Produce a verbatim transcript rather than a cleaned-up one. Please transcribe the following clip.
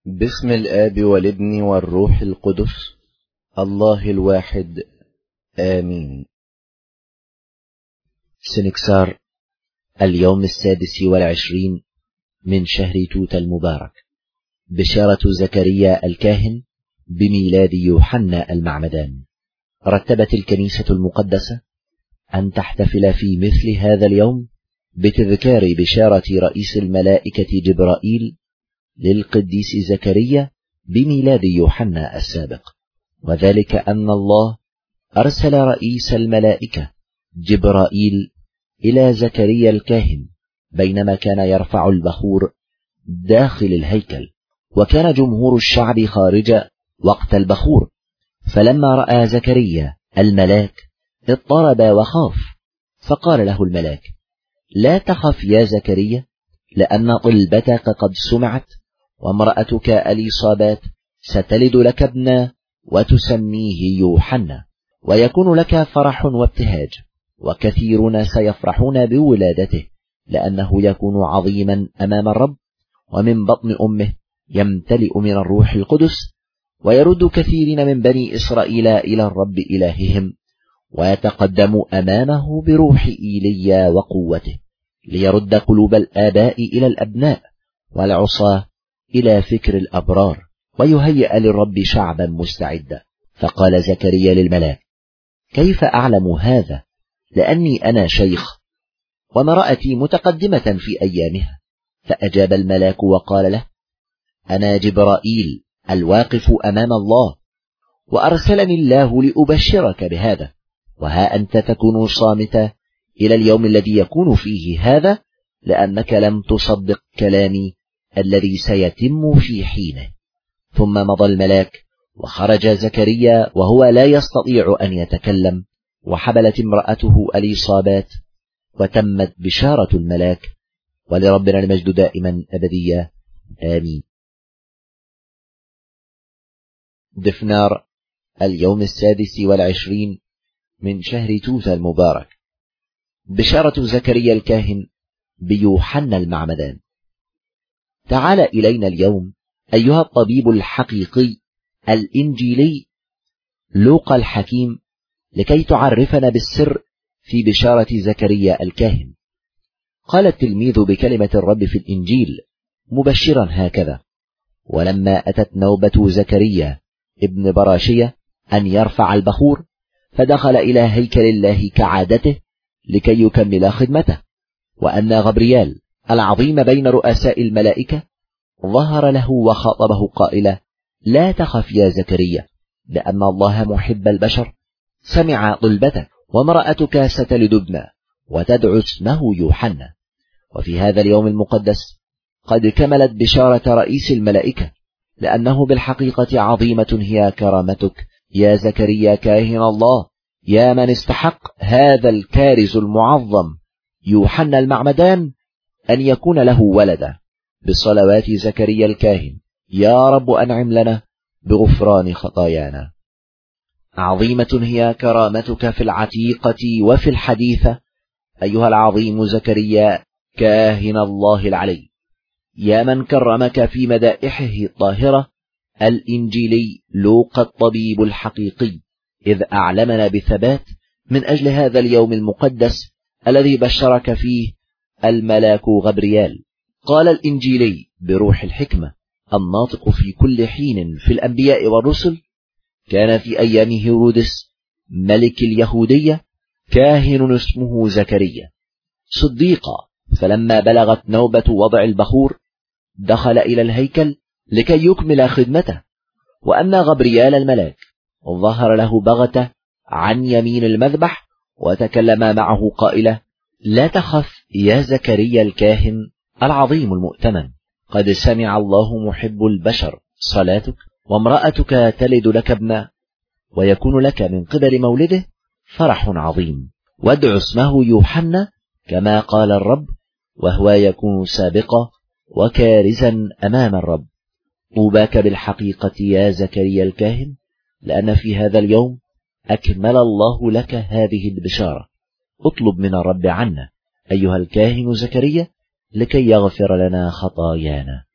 باسم الآب والابن والروح القدس الله الواحد آمين. سنكسار اليوم السادس والعشرين من شهر توت المبارك، بشارة زكريا الكاهن بميلاد يوحنا المعمدان. رتبت الكنيسة المقدسة أن تحتفل في مثل هذا اليوم بتذكار بشارة رئيس الملائكة جبرائيل للقديس زكريا بميلاد يوحنا السابق، وذلك أن الله أرسل رئيس الملائكة جبرائيل إلى زكريا الكاهن بينما كان يرفع البخور داخل الهيكل، وكان جمهور الشعب خارج وقت البخور. فلما رأى زكريا الملاك اضطرب وخاف، فقال له الملاك: لا تخف يا زكريا، لأن طلبتك قد سمعت، وامرأتك أليصابات ستلد لك ابنا وتسميه يوحنا، ويكون لك فرح وابتهاج، وكثيرون سيفرحون بولادته، لأنه يكون عظيما أمام الرب، ومن بطن أمه يمتلئ من الروح القدس، ويرد كثيرين من بني إسرائيل إلى الرب إلههم، ويتقدم أمامه بروح إيليا وقوته، ليرد قلوب الآباء إلى الأبناء والعصاة إلى فكر الأبرار، ويهيئ للرب شعبا مستعدا. فقال زكريا للملاك: كيف أعلم هذا؟ لأني أنا شيخ، وامرأتي متقدمة في أيامها. فأجاب الملاك وقال له: أنا جبرائيل الواقف أمام الله، وأرسلني الله لأبشرك بهذا، وها أنت تكون صامتا إلى اليوم الذي يكون فيه هذا، لأنك لم تصدق كلامي الذي سيتم في حينه. ثم مضى الملاك، وخرج زكريا وهو لا يستطيع أن يتكلم، وحبلت امرأته أليصابات، وتمت بشارة الملاك. ولربنا المجد دائما أبديا آمين. دفنار اليوم السادس والعشرين من شهر توت المبارك، بشارة زكريا الكاهن بيوحنا المعمدان. تعال إلينا اليوم أيها الطبيب الحقيقي الإنجيلي لوقا الحكيم، لكي تعرفنا بالسر في بشارة زكريا الكاهن. قال التلميذ بكلمة الرب في الإنجيل مبشرا هكذا: ولما أتت نوبة زكريا ابن براشية أن يرفع البخور، فدخل إلى هيكل الله كعادته لكي يكمل خدمته، وأن غبريال العظيم بين رؤساء الملائكة ظهر له وخاطبه قائلا: لا تخف يا زكريا، لأن الله محب البشر سمع طلبتك، وامرأتك ستلد ابنا وتدعو اسمه يوحنا. وفي هذا اليوم المقدس قد كملت بشارة رئيس الملائكة، لأنه بالحقيقة عظيمة هي كرامتك يا زكريا كاهن الله، يا من استحق هذا الكارز المعظم يوحنا المعمدان أن يكون له ولدا. بصلوات زكريا الكاهن يا رب أنعم لنا بغفران خطايانا. عظيمة هي كرامتك في العتيقة وفي الحديثة أيها العظيم زكريا كاهن الله العلي، يا من كرمك في مدائحه الطاهرة الإنجيلي لوقا الطبيب الحقيقي، إذ أعلمنا بثبات من أجل هذا اليوم المقدس الذي بشرك فيه الملاك غبريال. قال الإنجيلي بروح الحكمة الناطق في كل حين في الأنبياء والرسل: كان في أيام هيرودس ملك اليهودية كاهن اسمه زكريا صديقا، فلما بلغت نوبة وضع البخور دخل إلى الهيكل لكي يكمل خدمته، وأن غبريال الملاك ظهر له بغتة عن يمين المذبح، وتكلم معه قائلا: لا تخف يا زكريا الكاهن العظيم المؤتمن، قد سمع الله محب البشر صلاتك، وامرأتك تلد لك ابنا، ويكون لك من قبل مولده فرح عظيم، وادع اسمه يوحنا كما قال الرب، وهو يكون سابقا وكارزا أمام الرب. طوباك بالحقيقة يا زكريا الكاهن، لأن في هذا اليوم أكمل الله لك هذه البشارة. اطلب من الرب عنا أيها الكاهن زكريا لكي يغفر لنا خطايانا.